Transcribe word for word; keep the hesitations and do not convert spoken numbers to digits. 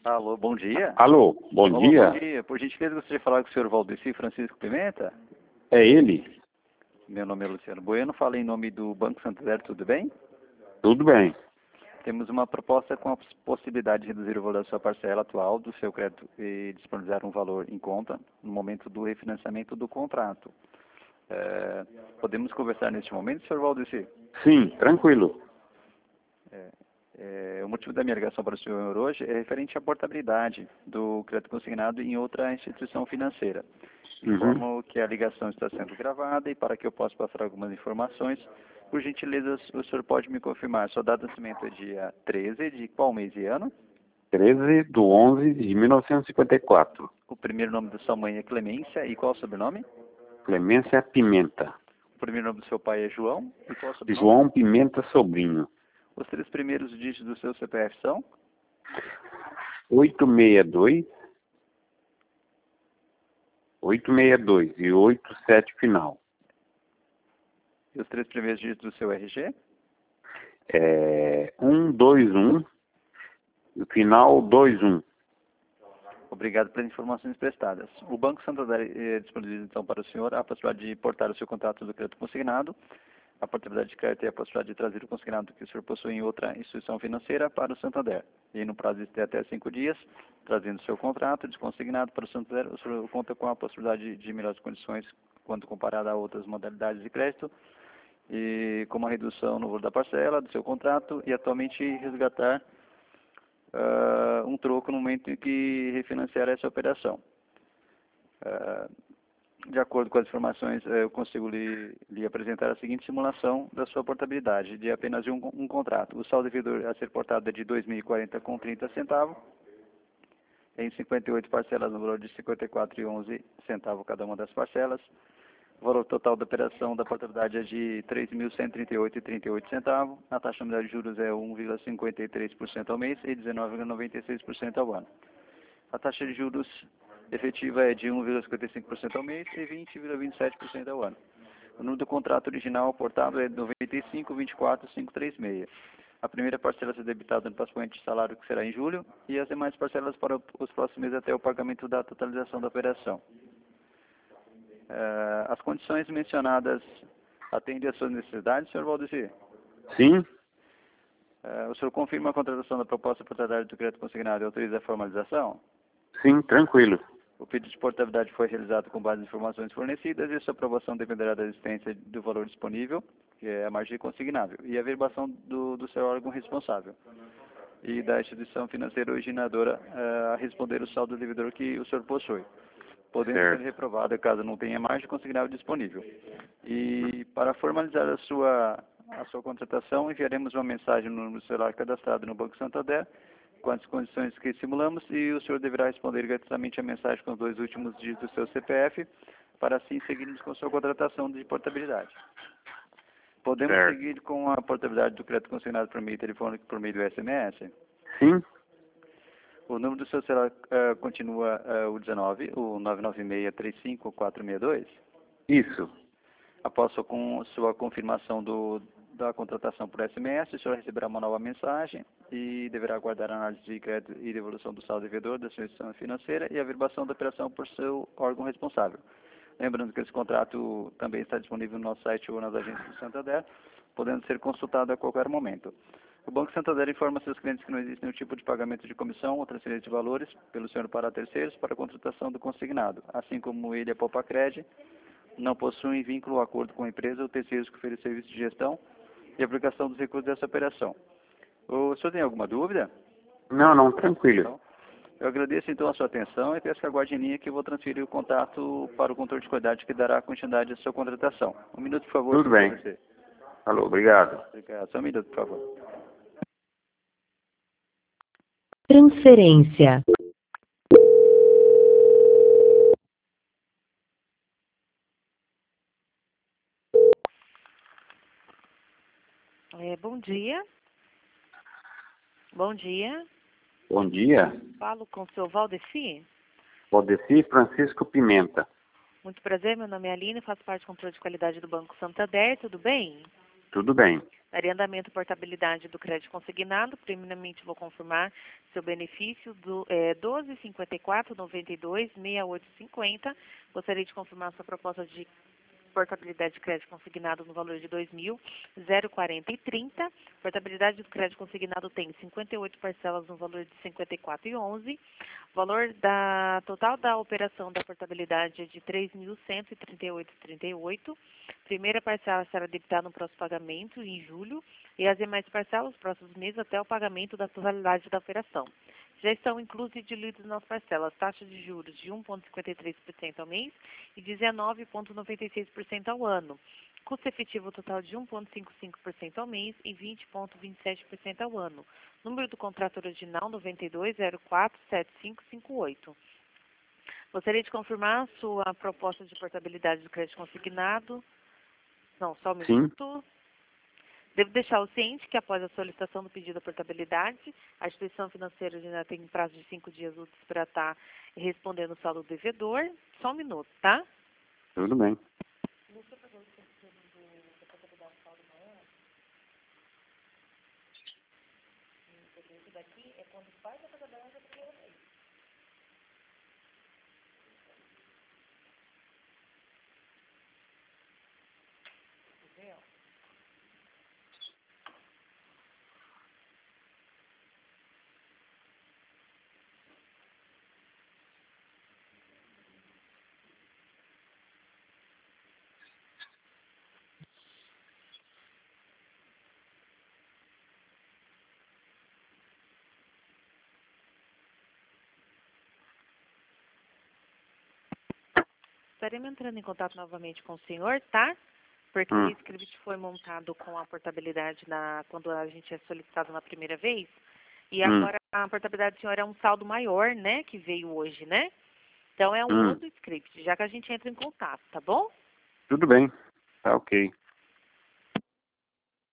Alô, bom dia. Alô, bom Alô, dia. Bom dia. Por gentileza, gostaria de falar com o senhor Valdeci Francisco Pimenta? É ele? Meu nome é Luciano Bueno, falo em nome do Banco Santander, tudo bem? Tudo bem. Temos uma proposta com a possibilidade de reduzir o valor da sua parcela atual do seu crédito e disponibilizar um valor em conta no momento do refinanciamento do contrato. É, podemos conversar neste momento, senhor Valdeci? Sim, tranquilo. É, é, o motivo da minha ligação para o senhor hoje é referente à portabilidade do crédito consignado em outra instituição financeira. Informo Uhum. que a ligação está sendo gravada e para que eu possa passar algumas informações, por gentileza, o senhor pode me confirmar. Sua data de nascimento é dia treze de qual mês e ano? treze de onze de mil novecentos e cinquenta e quatro. O primeiro nome da sua mãe é Clemência e qual o sobrenome? Clemência Pimenta. O primeiro nome do seu pai é João e qual o sobrenome? João Pimenta Sobrinho. Os três primeiros dígitos do seu C P F são? oitocentos e sessenta e dois. oitocentos e sessenta e dois e oitenta e sete final. E os três primeiros dígitos do seu R G? É cento e vinte e um. E o final vinte e um. Obrigado pelas informações prestadas. O Banco Santander eh, disponibiliza então para o senhor a possibilidade de portar o seu contrato do crédito consignado, a portabilidade de crédito e a possibilidade de trazer o consignado que o senhor possui em outra instituição financeira para o Santander. E no prazo de até cinco dias, trazendo o seu contrato desconsignado para o Santander, o senhor conta com a possibilidade de melhores condições quando comparado a outras modalidades de crédito, e com uma redução no valor da parcela do seu contrato e atualmente resgatar Uh, um troco no momento em que refinanciar essa operação. Uh, de acordo com as informações, uh, eu consigo lhe, lhe apresentar a seguinte simulação da sua portabilidade de apenas um, um contrato. O saldo devedor a ser portado é de dois mil e quarenta com trinta centavos, em cinquenta e oito parcelas no valor de cinquenta e quatro reais e onze centavos cada uma das parcelas. O valor total da operação da portabilidade é de três mil cento e trinta e oito reais e trinta e oito centavos. A taxa nominal de juros é um vírgula cinquenta e três por cento ao mês e dezenove vírgula noventa e seis por cento ao ano. A taxa de juros efetiva é de um vírgula cinquenta e cinco por cento ao mês e vinte vírgula vinte e sete por cento ao ano. O número do contrato original portado é noventa e cinco, vinte e quatro, quinhentos e trinta e seis. A primeira parcela será debitada no pagamento de salário, que será em julho, e as demais parcelas para os próximos meses até o pagamento da totalização da operação. Uh, as condições mencionadas atendem às suas necessidades, senhor Valdeci? Sim, Uh, o senhor confirma a contratação da proposta portabilidade do crédito consignado e autoriza a formalização? sim, tranquilo. O pedido de portabilidade foi realizado com base nas informações fornecidas e sua aprovação dependerá da existência do valor disponível, que é a margem consignável, e a verbação do, do seu órgão responsável e da instituição financeira originadora uh, a responder o saldo devedor que o senhor possui, podendo Certo. ser reprovada caso não tenha margem consignável disponível. E para formalizar a sua, a sua contratação, enviaremos uma mensagem no número celular cadastrado no Banco Santander, com as condições que simulamos, e o senhor deverá responder gratuitamente a mensagem com os dois últimos dígitos do seu C P F, para assim seguirmos com sua contratação de portabilidade. Podemos Certo. seguir com a portabilidade do crédito consignado por meio telefônico por meio do S M S? Sim, O número do seu celular uh, continua uh, o dezenove, o nove nove seis, três cinco quatro seis dois. isso. Após sua, com, sua confirmação do, da contratação por S M S, o senhor receberá uma nova mensagem e deverá aguardar a análise de crédito e devolução do saldo devedor da sua instituição financeira e a verbação da operação por seu órgão responsável. Lembrando que esse contrato também está disponível no nosso site ou nas agências do Santander, podendo ser consultado a qualquer momento. O Banco Santander informa seus clientes que não existe nenhum tipo de pagamento de comissão ou transferência de valores pelo senhor para terceiros para a contratação do consignado, assim como ele, a Popacred, não possuem vínculo ou acordo com a empresa ou terceiros que oferecem serviço de gestão e aplicação dos recursos dessa operação. O senhor tem alguma dúvida? Não, não, tranquilo. Então, eu agradeço então a sua atenção e peço que aguarde em linha que eu vou transferir o contato para o controle de qualidade que dará continuidade à sua contratação. Um minuto, por favor. Tudo bem. Você. Alô, obrigado. Obrigado. Só um minuto, por favor. Transferência. É, bom dia. Bom dia. Bom dia. Falo com o seu Valdeci. Valdeci Francisco Pimenta. Muito prazer, meu nome é Aline, faço parte do controle de qualidade do Banco Santander, tudo bem? Tudo bem. Daria andamento à portabilidade do crédito consignado. Primeiramente, vou confirmar seu benefício do é, doze, cinquenta e quatro, noventa e dois, sessenta e oito, cinquenta. Gostaria de confirmar sua proposta de portabilidade de crédito consignado no valor de dois mil, quarenta e trinta. Portabilidade do crédito consignado tem cinquenta e oito parcelas no valor de cinquenta e quatro e onze. Valor da total da operação da portabilidade é de três mil cento e trinta e oito vírgula trinta e oito. Primeira parcela será debitada no próximo pagamento, em julho, e as demais parcelas nos próximos meses até o pagamento da totalidade da operação. Já estão inclusos e diluídos nas parcelas taxa de juros de um vírgula cinquenta e três por cento ao mês e dezenove vírgula noventa e seis por cento ao ano. Custo efetivo total de um vírgula cinquenta e cinco por cento ao mês e vinte vírgula vinte e sete por cento ao ano. Número do contrato original noventa e dois, zero quatro, setenta e cinco cinquenta e oito. Gostaria de confirmar a sua proposta de portabilidade do crédito consignado. Não, só um Sim. minuto. Devo deixar o ciente que após a solicitação do pedido da portabilidade, a instituição financeira ainda tem prazo de cinco dias úteis para estar respondendo o saldo do devedor. Só um minuto, tá? Tudo bem. Isso daqui é quando faz a portabilidade da primeira vez. Entendeu? Estaremos entrando em contato novamente com o senhor, tá? Porque Hum. o script foi montado com a portabilidade na, quando a gente é solicitado na primeira vez. E Hum. agora a portabilidade do senhor é um saldo maior, né? Que veio hoje, né? Então é um Hum. outro script, já que a gente entra em contato, tá bom? Tudo bem. Tá ok.